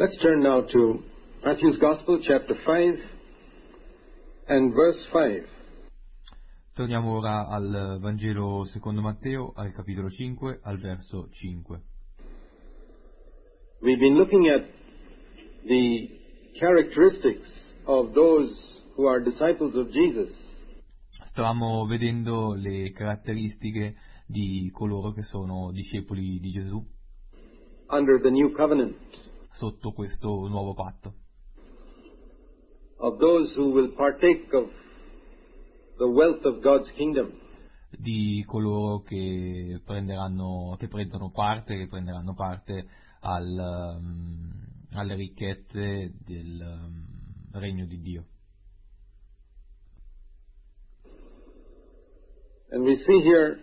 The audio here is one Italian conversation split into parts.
Let's turn now to Matthew's Gospel, chapter 5 and verse 5. Torniamo ora al Vangelo secondo Matteo, al capitolo 5, al verso 5. We've been looking at the characteristics of those who are disciples of Jesus. Stavamo vedendo le caratteristiche di coloro che sono discepoli di Gesù Under the new covenant, sotto questo nuovo patto, of those who will partake of the wealth of God's kingdom, di coloro che prenderanno parte alle ricchezze del regno di Dio. and we see here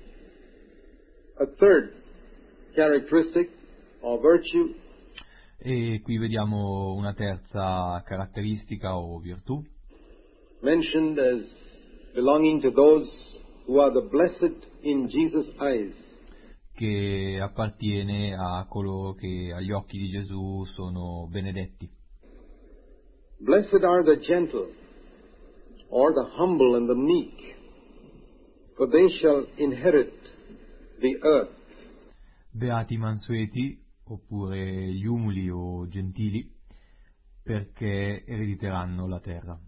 a third characteristic or virtue, E qui vediamo una terza caratteristica o virtù mentioned as belonging to those who are the blessed in Jesus' eyes. che appartiene a coloro che agli occhi di Gesù sono benedetti. Blessed are the gentle, or the humble and the meek, for they shall inherit the earth. Beati i mansueti, oppure gli umili o gentili, perché erediteranno la terra.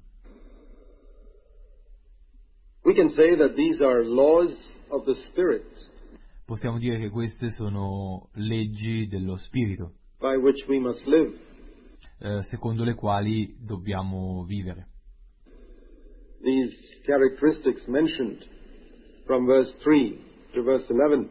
We can say that these are laws of the Spirit Possiamo dire che queste sono leggi dello Spirito, by which we must live. secondo le quali dobbiamo vivere. These characteristics mentioned from verse 3 to verse 11.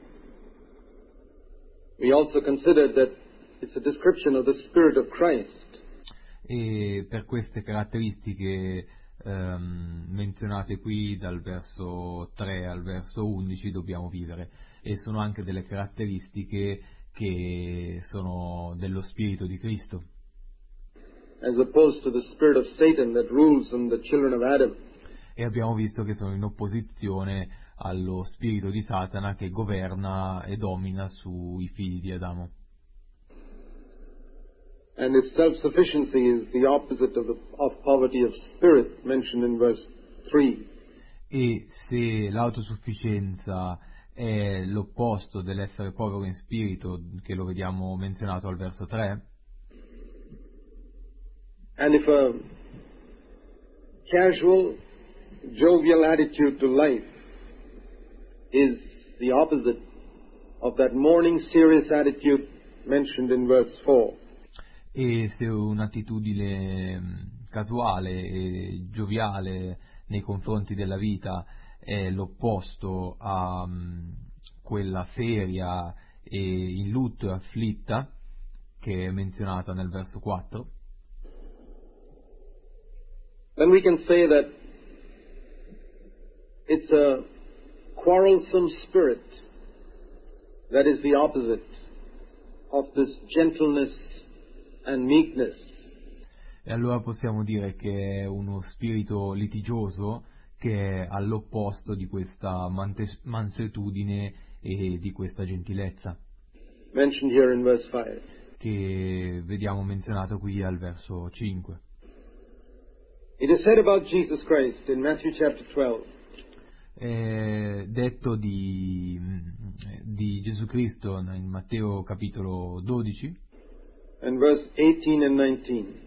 We also considered that it's a description of the Spirit of Christ. E per queste caratteristiche menzionate qui dal verso 3 al verso 11 dobbiamo vivere, e sono anche delle caratteristiche che sono dello Spirito di Cristo, As opposed to the spirit of Satan that rules in the children of Adam. e abbiamo visto che sono in opposizione allo spirito di Satana che governa e domina sui figli di Adamo. And its self-sufficiency is the opposite of poverty of spirit mentioned in verse 3. E se l'autosufficienza è l'opposto dell'essere povero in spirito, che lo vediamo menzionato al verso 3, And if a casual, jovial attitude to life is the opposite of that mourning, serious attitude mentioned in verse 4, e se un'attitudine casuale e gioviale nei confronti della vita è l'opposto a quella seria e in lutto e afflitta che è menzionata nel verso 4, then we can say that it's a quarrelsome spirit that is the opposite of this gentleness and meekness. e allora possiamo dire che è uno spirito litigioso che è all'opposto di questa mansuetudine e di questa gentilezza Mentioned here in verse 5. che vediamo menzionato qui al verso 5. It is said about Jesus Christ in Matthew chapter 12, È detto di Gesù Cristo in Matteo capitolo 12 and verse 18 and 19,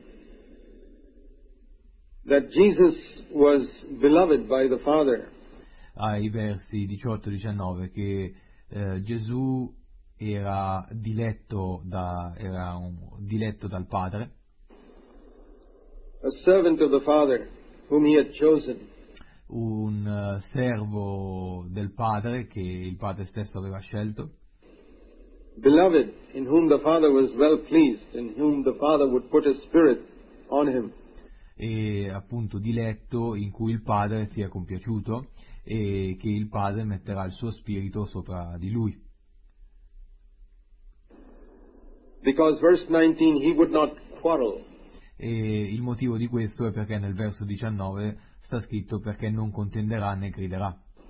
that Jesus was beloved by the Father, ai versi 18-19 che Gesù era diletto dal Padre, a servant of the Father whom he had chosen, un servo del Padre che il Padre stesso aveva scelto, beloved in whom the Father was well pleased, in whom the Father would put his Spirit on him. e appunto diletto in cui il Padre sia compiaciuto e che il Padre metterà il suo spirito sopra di lui. Because verse 19, he would not quarrel. E il motivo di questo è perché nel verso 19 sta scritto perché non contenderà né griderà.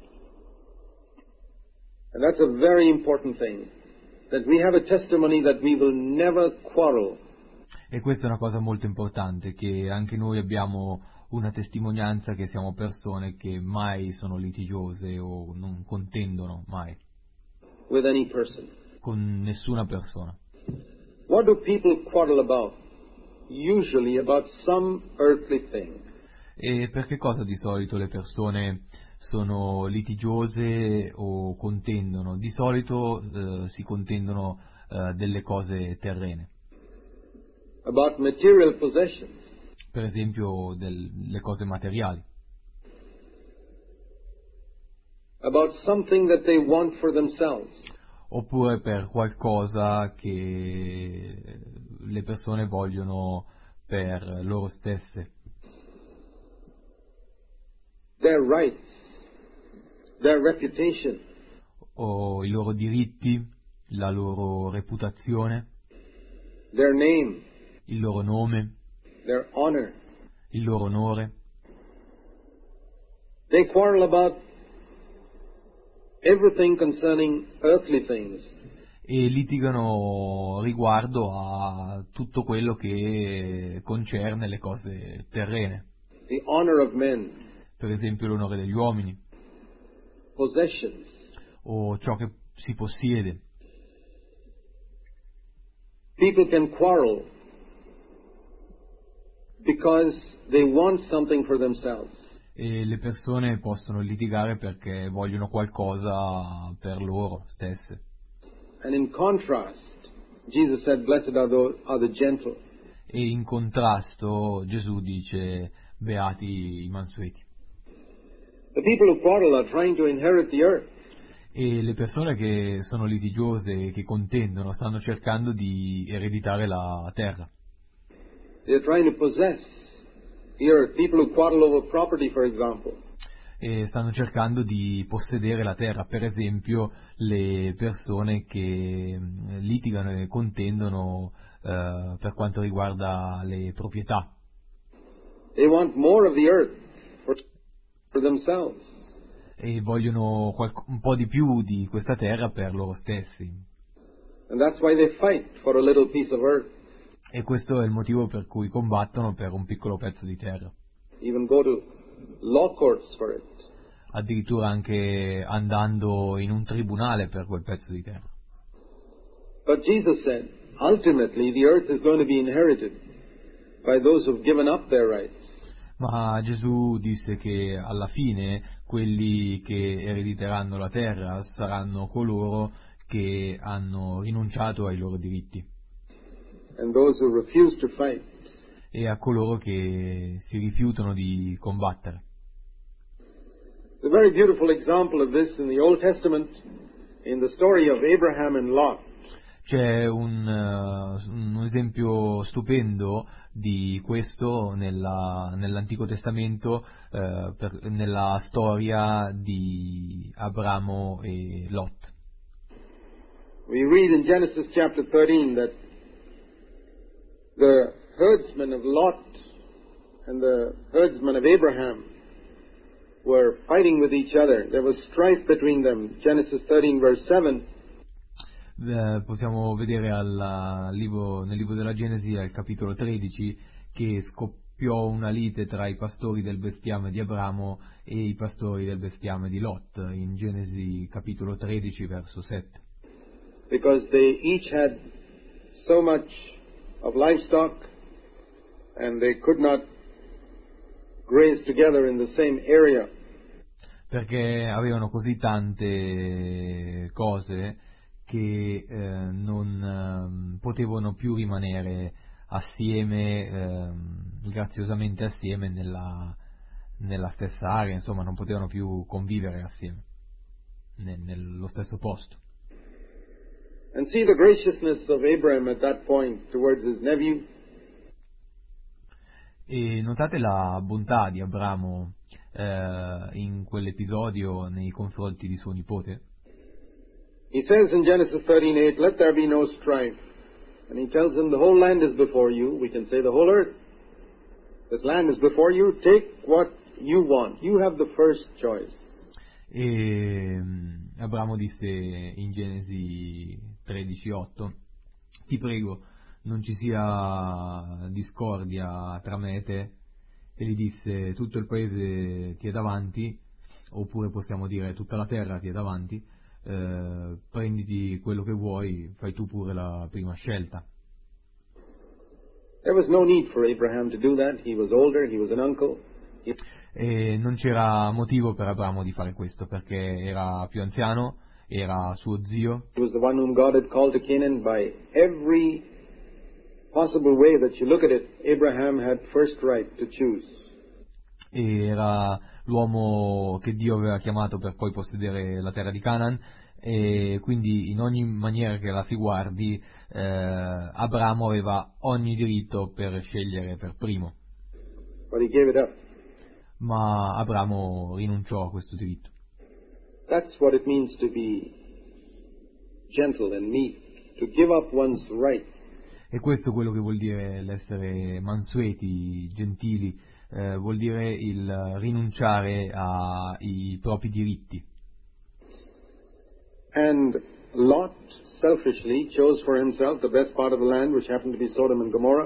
And that's a very important thing, that we have a testimony that we will never quarrel. E questa è una cosa molto importante, che anche noi abbiamo una testimonianza che siamo persone che mai sono litigiose o non contendono mai with any person. con nessuna persona. What do people quarrel about? Usually about some earthly thing. E per che cosa di solito le persone sono litigiose o contendono? Di solito si contendono delle cose terrene, About material possessions. per esempio delle cose materiali, About something that they want for themselves. oppure per qualcosa che le persone vogliono per loro stesse, Their rights. Their reputation. o i loro diritti, la loro reputazione, Their name. il loro nome, Their honor. il loro onore. They quarrel about everything concerning earthly things. E litigano riguardo a tutto quello che concerne le cose terrene, The honor of men. per esempio l'onore degli uomini Possessions. o ciò che si possiede. People can quarrel because they want something for themselves. E le persone possono litigare perché vogliono qualcosa per loro stesse. And in contrast, Jesus said, "Blessed are the gentle." E in contrasto Gesù dice beati i mansueti. The people who quarrel are trying to inherit the earth. E le persone che sono litigiose, che contendono, stanno cercando di ereditare la terra. They are trying to possess the earth. People who quarrel over property, for example. E stanno cercando di possedere la terra, per esempio le persone che litigano e contendono per quanto riguarda le proprietà, They want more of the earth for themselves. e vogliono un po' di più di questa terra per loro stessi, And that's why they fight for a little piece of earth. e questo è il motivo per cui combattono per un piccolo pezzo di terra, Even go to law courts for it. addirittura anche andando in un tribunale per quel pezzo di terra. But Jesus said, ultimately the earth is going to be inherited by those who've given up their rights. Ma Gesù disse che alla fine quelli che erediteranno la terra saranno coloro che hanno rinunciato ai loro diritti, And those who refuse to fight. e a coloro che si rifiutano di combattere. A very beautiful example of this in the Old Testament, in the story of Abraham and Lot. C'è un esempio stupendo di questo nell'Antico Testamento, nella storia di Abramo e Lot. We read in Genesis chapter 13 that the herdsmen of Lot and the herdsmen of Abraham were fighting with each other. There was strife between them. Genesis 13 verse 7. Possiamo vedere nel libro della Genesi, al capitolo 13, che scoppiò una lite tra i pastori del bestiame di Abramo e i pastori del bestiame di Lot, in Genesi capitolo 13 verso 7. Because they each had so much of livestock and they could not graze together in the same area. Perché avevano così tante cose che non potevano più rimanere assieme, graziosamente assieme nella stessa area, insomma non potevano più convivere assieme nello stesso posto. And see the graciousness of Abraham at that point towards his nephew. E notate la bontà di Abramo in quell'episodio nei confronti di suo nipote. He says in Genesis 13:8, "Let there be no strife." And he tells him, "The whole land is before you." We can say the whole earth. This land is before you. Take what you want. You have the first choice. E Abramo disse in Genesi 13:8: ti prego, non ci sia discordia tra me e te, e gli disse: tutto il paese ti è davanti, oppure possiamo dire tutta la terra ti è davanti, prenditi quello che vuoi, fai tu pure la prima scelta. There was no need for Abraham to do that. He was older, he was an uncle. E non c'era motivo per Abramo di fare questo, perché era più anziano, era suo zio, He was the one whom God had called to Canaan. By every possible way that you look at it, Abraham had first right to choose. e era l'uomo che Dio aveva chiamato per poi possedere la terra di Canaan, e quindi in ogni maniera che la si guardi, Abramo aveva ogni diritto per scegliere per primo, But he gave it up. ma Abramo rinunciò a questo diritto. That's what it means to be gentle and meek, to give up one's right. E questo è quello che vuol dire l'essere mansueti, gentili, vuol dire il rinunciare ai propri diritti. And Lot selfishly chose for himself the best part of the land, which happened to be Sodom and Gomorrah.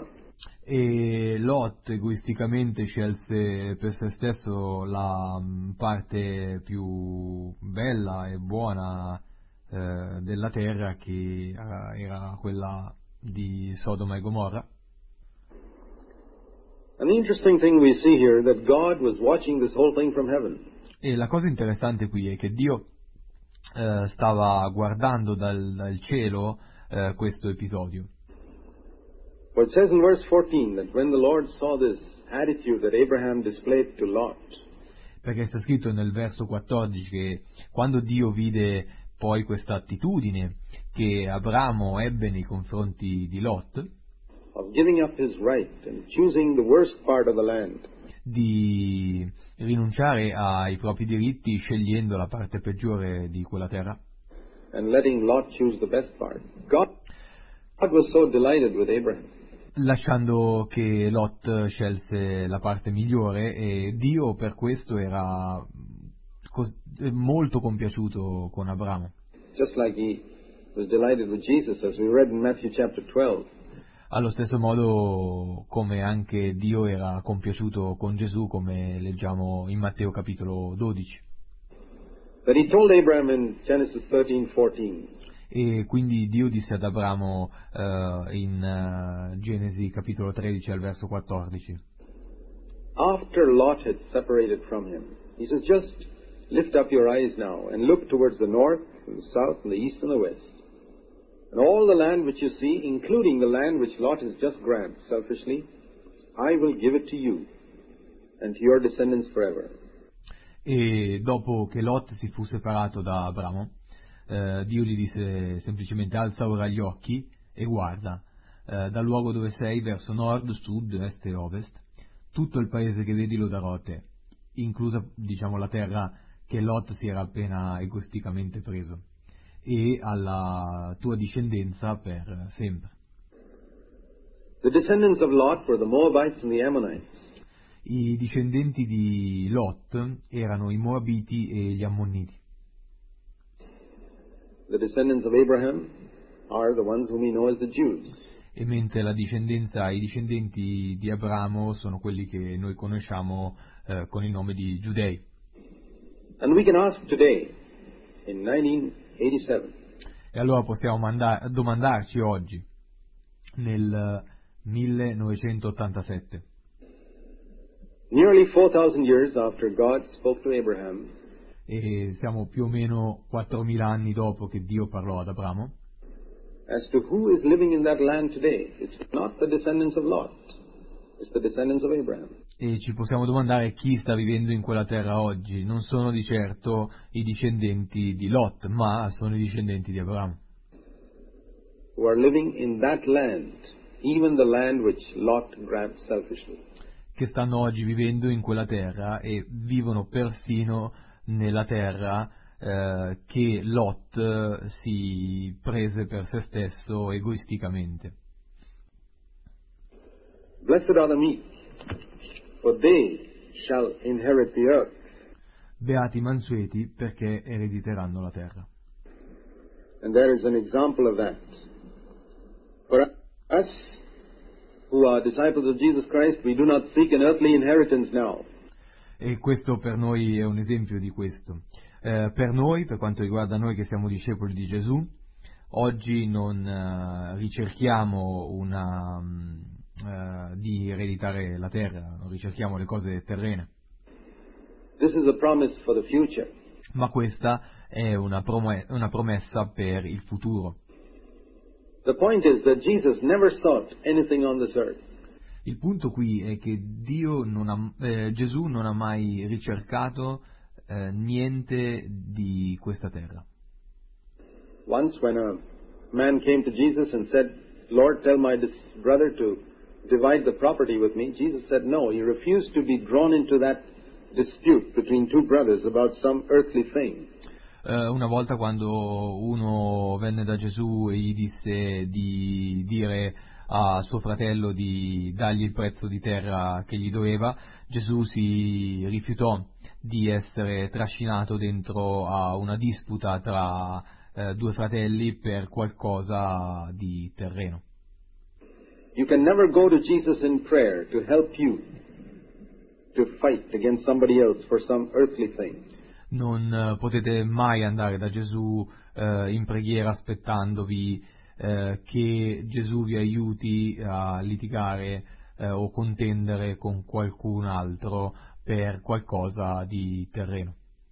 E Lot egoisticamente scelse per se stesso la parte più bella e buona della terra, che era quella di Sodoma e Gomorra. And the interesting thing we see here that God was watching this whole thing from heaven. E la cosa interessante qui è che Dio stava guardando dal cielo questo episodio. For it says in verse 14 that when the Lord saw this attitude that Abraham displayed to Lot, Perché sta scritto nel verso 14 che quando Dio vide poi questa attitudine che Abramo ebbe nei confronti di Lot, of giving up his right and choosing the worst part of the land, di rinunciare ai propri diritti scegliendo la parte peggiore di quella terra, and letting Lot choose the best part. God was so delighted with Abraham. lasciando che Lot scelse la parte migliore, e Dio per questo era molto compiaciuto con Abramo. Just like he was delighted with Jesus, as we read in Matthew chapter 12. Allo stesso modo come anche Dio era compiaciuto con Gesù, come leggiamo in Matteo capitolo 12. That he told Abraham in Genesis 13:14, E quindi Dio disse ad Abramo in Genesi capitolo 13 al verso 14. after Lot had separated from him, he says, just lift up your eyes now and look towards the north and the south and the east and the west. And all the land which you see, including the land which Lot has just grabbed selfishly, I will give it to you and to your descendants forever. E dopo che Lot si fu separato da Abramo, Dio gli disse semplicemente: alza ora gli occhi e guarda dal luogo dove sei verso nord, sud, est e ovest, tutto il paese che vedi lo darò a te, inclusa, diciamo, la terra che Lot si era appena egoisticamente preso, e alla tua discendenza per sempre. The descendants of Lot were the Moabites and the Ammonites. I discendenti di Lot erano i Moabiti e gli Ammonniti. The descendants of Abraham are the ones whom we know as the Jews. E mentre i discendenti di Abramo sono quelli che noi conosciamo con il nome di Giudei. And we can ask today, in 1987, E allora possiamo domandarci oggi, nel 1987, nearly 4,000 years after God spoke to Abraham, e siamo più o meno 4.000 anni dopo che Dio parlò ad Abramo, as to who is living in that land today. It's not the descendants of Lot, it's the descendants of Abraham. e ci possiamo domandare chi sta vivendo in quella terra oggi. Non sono di certo i discendenti di Lot, ma sono i discendenti di Abramo, Who are living in that land, even the land which Lot grabbed selfishly. che stanno oggi vivendo in quella terra e vivono persino nella terra che Lot si prese per se stesso egoisticamente. Blessed are the meek, for they shall inherit the earth. Beati i mansueti, perché erediteranno la terra. And there is an example of that. Us, who are disciples of Jesus Christ, we do not seek an earthly inheritance now. E questo per noi è un esempio di questo. Per noi, per quanto riguarda noi che siamo discepoli di Gesù, oggi non ricerchiamo di ereditare la terra, non ricerchiamo le cose terrene. This is a promise for the future. Ma questa è una promessa per il futuro. The point is that Jesus never sought anything on this earth. Il punto qui è che Gesù non ha mai ricercato niente di questa terra. Once when a man came to Jesus and said, "Lord, tell my brother to divide the property with me," Jesus said no. He refused to be drawn into that dispute between two brothers about some earthly thing. Una volta quando uno venne da Gesù e gli disse di dire a suo fratello di dargli il prezzo di terra che gli doveva, Gesù si rifiutò di essere trascinato dentro a una disputa tra due fratelli per qualcosa di terreno. You can never go to Jesus in prayer to help you to fight against somebody else for some earthly thing. Non potete mai andare da Gesù in preghiera aspettandovi che Gesù vi aiuti a litigare o contendere con qualcun altro per qualcosa di terreno.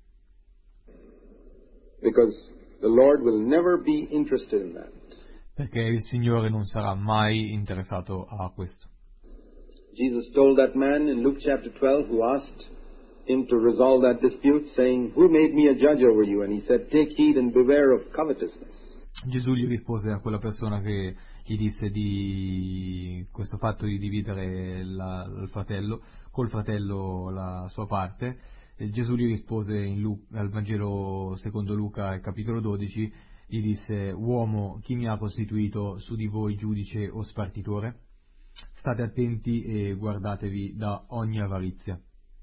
Because the Lord will never be interested in that. Perché il Signore non sarà mai interessato a questo. Jesus told that man in Luke chapter 12 who asked him to resolve that dispute, saying, "Who made me a judge over you?" And he said, "Take heed and beware of covetousness." Gesù gli rispose a quella persona che gli disse di questo fatto di dividere col fratello la sua parte. E Gesù gli rispose al Vangelo secondo Luca, al capitolo 12, gli disse: "Uomo, chi mi ha costituito su di voi giudice o spartitore? State attenti e guardatevi da ogni avarizia."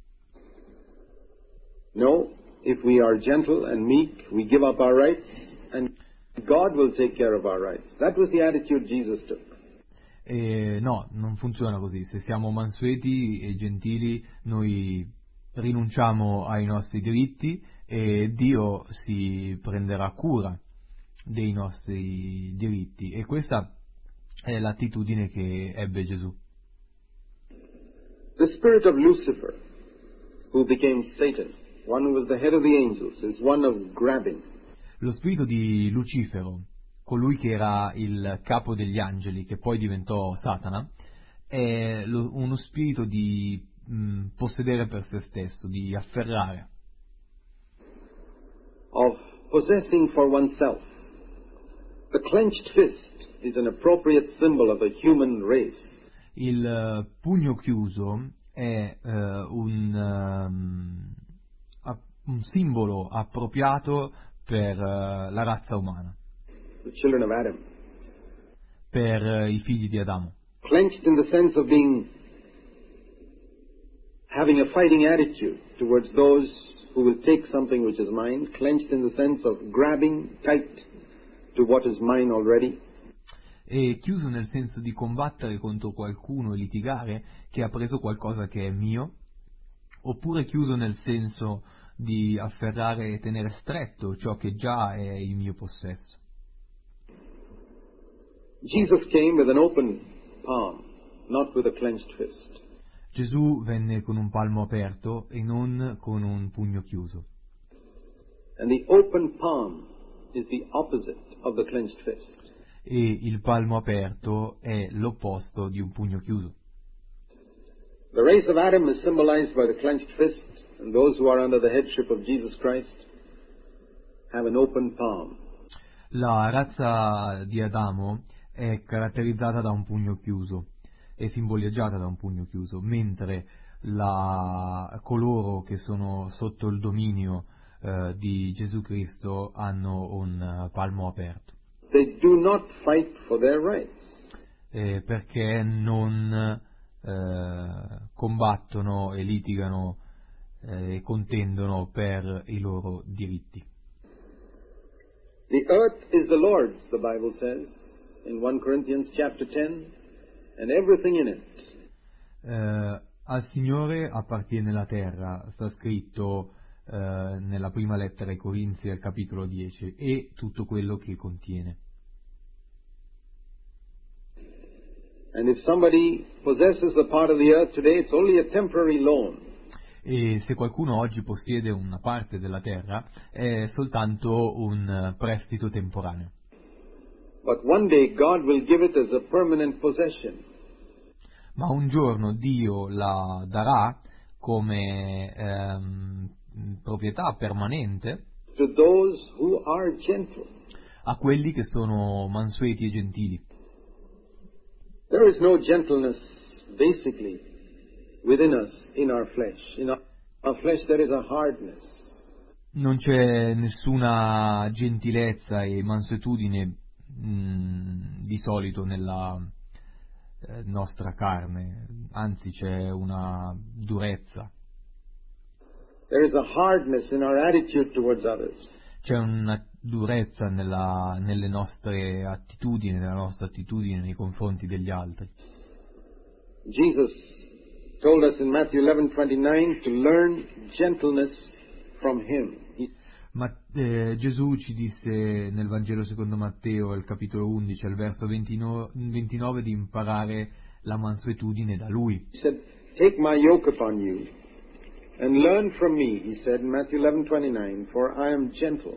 No, if we are gentle and meek, we give up our rights, and God will take care of our rights. That was the attitude Jesus took. No, non funziona così. Se siamo mansueti e gentili, noi rinunciamo ai nostri diritti e Dio si prenderà cura dei nostri diritti. E questa è l'attitudine che ebbe Gesù. The spirit of Lucifer, who became Satan, one who was the head of the angels, is one of grabbing. Lo spirito di Lucifero, colui che era il capo degli angeli, che poi diventò Satana, è uno spirito di possedere per se stesso, di afferrare. Of possessing for oneself. The clenched fist is an appropriate symbol of the human race. Il pugno chiuso è un simbolo appropriato per la razza umana, The children of Adam. per i figli di Adamo. Clenched in the sense of having a fighting attitude towards those who will take something which is mine. Clenched in the sense of grabbing tight to what is mine already. E chiuso nel senso di combattere contro qualcuno e litigare che ha preso qualcosa che è mio, oppure chiuso nel senso di afferrare e tenere stretto ciò che già è il mio possesso. Jesus came with an open palm, not with a clenched fist. Gesù venne con un palmo aperto e non con un pugno chiuso. And the open palm is the opposite of the clenched fist. E il palmo aperto è l'opposto di un pugno chiuso. The race of Adam is symbolized by the clenched fist, and those who are under the headship of Jesus Christ have an open palm. La razza di Adamo è caratterizzata da un pugno chiuso, è simboleggiata da un pugno chiuso, mentre coloro che sono sotto il dominio di Gesù Cristo hanno un palmo aperto. They do not fight for their rights. Perché non combattono e litigano e contendono per i loro diritti. The earth is the Lord's, the Bible says, in 1 Corinthians chapter 10, and everything in it. Al Signore appartiene la terra, sta scritto nella prima lettera ai Corinzi al capitolo 10, e tutto quello che contiene. And if somebody possesses a part of the earth today, it's only a temporary loan. E se qualcuno oggi possiede una parte della terra, è soltanto un prestito temporaneo. But one day God will give it as a permanent possession. Ma un giorno Dio la darà come proprietà permanente To those who are gentle. a quelli che sono mansueti e gentili. There is no gentleness, basically, within us, in our flesh. In our flesh there is a hardness. Non c'è nessuna gentilezza e mansuetudine di solito nella nostra carne, anzi c'è una durezza. There is a hardness in our attitude towards others. C'è una durezza nelle nostre attitudini, nella nostra attitudine nei confronti degli altri. Jesus told us in Matthew 11:29 to learn gentleness from Him. Ma Gesù ci disse nel Vangelo secondo Matteo, al capitolo 11, al verso 29, di imparare la mansuetudine da Lui. He said, "Take my yoke upon you and learn from me," he said in Matthew 11:29, "for I am gentle."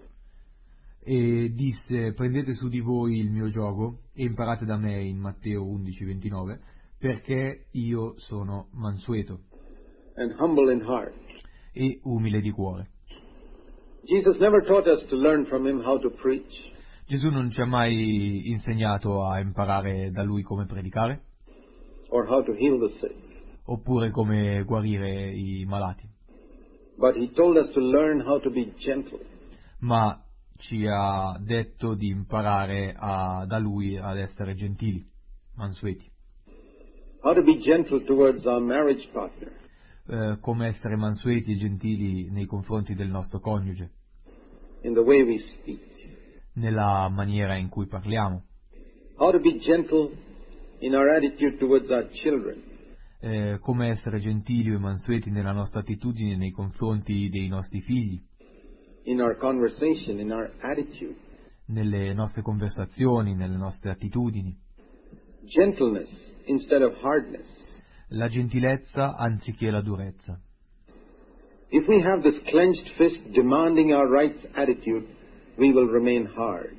E disse: prendete su di voi il mio giogo e imparate da me, in Matteo 11:29, perché io sono mansueto And humble in heart. e umile di cuore. Jesus never taught us to learn from Him how to preach, Gesù non ci ha mai insegnato a imparare da Lui come predicare, or how to heal the sick. oppure come guarire i malati, But He told us to learn how to be gentle. ma ci ha detto di imparare da Lui ad essere gentili, mansueti. How to be gentle towards our marriage partner. Come essere mansueti e gentili nei confronti del nostro coniuge, In the way we speak. nella maniera in cui parliamo, How to be gentle in our attitude towards our children. come essere gentili e mansueti nella nostra attitudine nei confronti dei nostri figli, In our conversation, in our attitude. nelle nostre conversazioni, nelle nostre attitudini. Gentleness instead of hardness. La gentilezza anziché la durezza. If we have this clenched fist demanding our rights attitude, we will remain hard.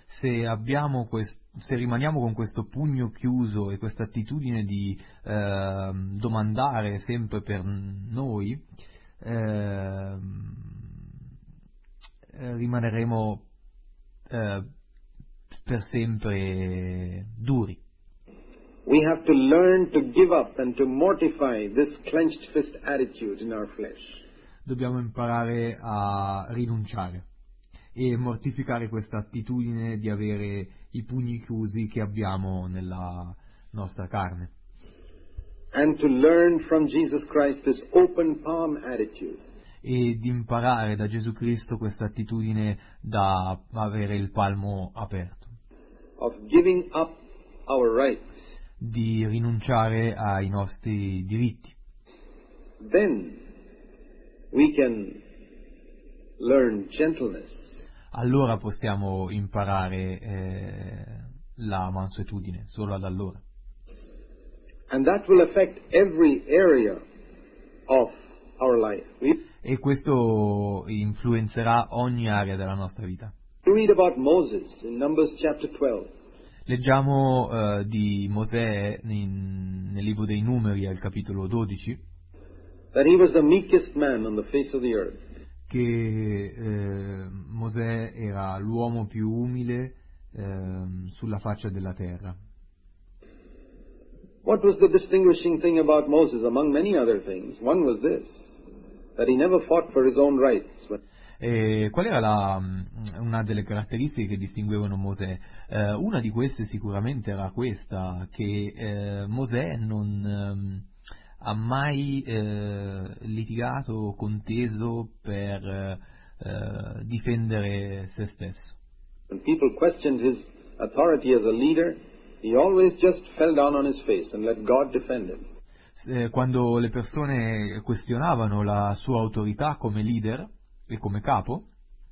Se rimaniamo con questo pugno chiuso e questa attitudine di domandare sempre per noi, rimaneremo per sempre duri. We have to learn to give up and to mortify this clenched fist attitude in our flesh. Dobbiamo imparare a rinunciare e mortificare questa attitudine di avere i pugni chiusi che abbiamo nella nostra carne. And to learn from Jesus Christ this open palm attitude. E di imparare da Gesù Cristo questa attitudine da avere il palmo aperto. Of giving up our rights. Di rinunciare ai nostri diritti. Then we can learn gentleness. Allora possiamo imparare la mansuetudine, solo ad allora. And that will affect every area of our life. E questo influenzerà ogni area della nostra vita. We read about Moses in Numbers chapter 12. Leggiamo di Mosè nel libro dei Numeri al capitolo 12, that he was the meekest man on the face of the earth. Che Mosè era l'uomo più umile sulla faccia della terra. What was the distinguishing thing about Moses among many other things? One was this, that he never fought for his own rights. E qual era una delle caratteristiche che distinguevano Mosè? Una di queste sicuramente era questa, che Mosè non ha mai litigato o conteso per difendere se stesso. When people questioned his authority as a leader, he always just fell down on his face and let God defend him. Quando le persone questionavano la sua autorità come leader e come capo,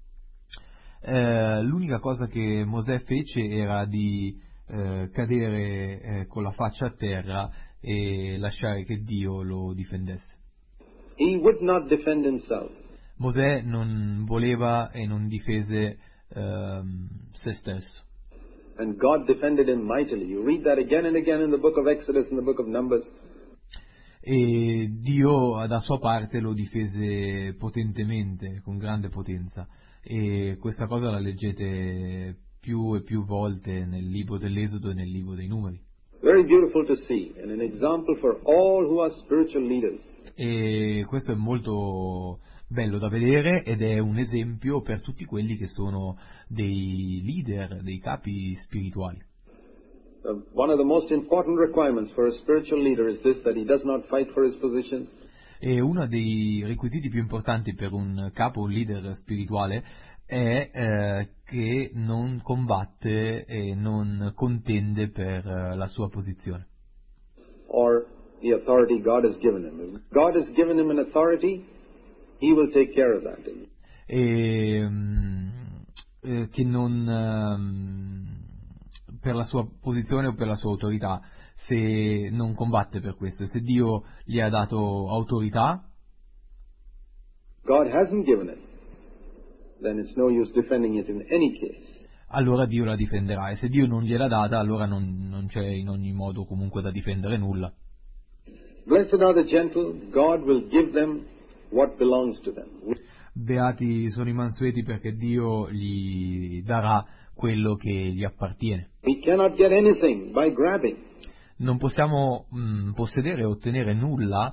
l'unica cosa che Mosè fece era di cadere con la faccia a terra e lasciare che Dio lo difendesse. He would not defend himself. Mosè non voleva e non difese se stesso. And God defended him mightily. You read that again and again in the book of Exodus and the book of Numbers. E Dio da sua parte lo difese potentemente, con grande potenza, e questa cosa la leggete più e più volte nel libro dell'Esodo e nel libro dei Numeri. Very beautiful to see, and an example for all who are spiritual leaders. E questo è molto bello da vedere ed è un esempio per tutti quelli che sono dei leader, dei capi spirituali. One of the most important requirements for a spiritual leader is this, that he does not fight for his position. E uno dei requisiti più importanti per un capo, un leader spirituale, è che non combatte e non contende per la sua posizione. Or the authority God has given him. If God has given him an authority, he will take care of that. E che non per la sua posizione o per la sua autorità, se non combatte per questo. Se Dio gli ha dato autorità, God hasn't given it, then it's no use defending it in any case. allora Dio la difenderà, e se Dio non gliel'ha data, allora non c'è in ogni modo comunque da difendere nulla. Blessed are the gentle, God will give them what belongs to them. Beati sono i mansueti, perché Dio gli darà quello che gli appartiene. We cannot get anything by grabbing. Non possiamo possedere e ottenere nulla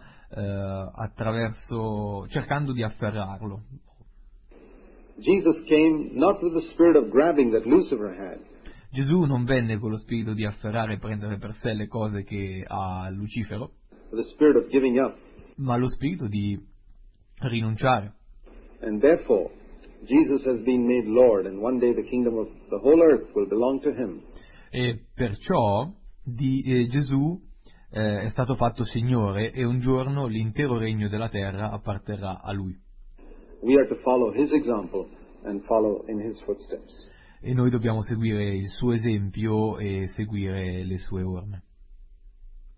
cercando di afferrarlo. Jesus came not with the spirit of grabbing that Lucifer had, Gesù non venne con lo spirito di afferrare e prendere per sé le cose che ha Lucifero, with the spirit of giving up. ma lo spirito di rinunciare. And therefore, Jesus has been made Lord, and one day the kingdom of the whole earth will belong to him. E perciò Gesù è stato fatto Signore, e un giorno l'intero regno della terra apparterrà a Lui. We are to follow his example and follow in his footsteps. E noi dobbiamo seguire il suo esempio e seguire le sue orme.